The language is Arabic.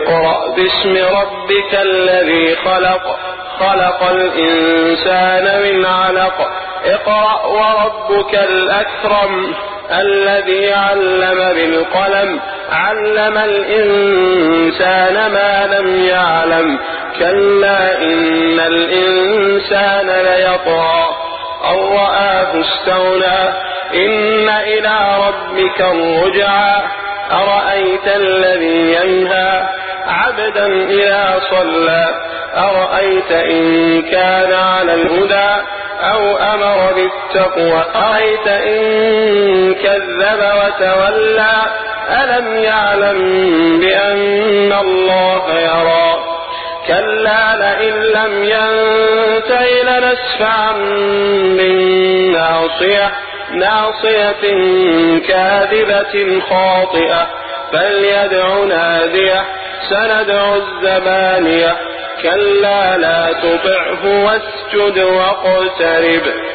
اقرأ باسم ربك الذي خلق خلق الإنسان من علق اقرأ وربك الأكرم الذي علم بالقلم علم الإنسان ما لم يعلم كلا إن الإنسان ليطغى أن رآه استغنى إن إلى ربك الرجعى أرأيت الذي ينهى عبدا إذا صلى أرأيت إن كان على الهدى أو أمر بالتقوى أرأيت إن كذب وتولى ألم يعلم بأن الله يرى كلا لئن لم ينته لنسفعا بالناصية ناصية كاذبة خاطئة فليدع ناديه سندع الزبانية كلا لا تطعه واسجد واقترب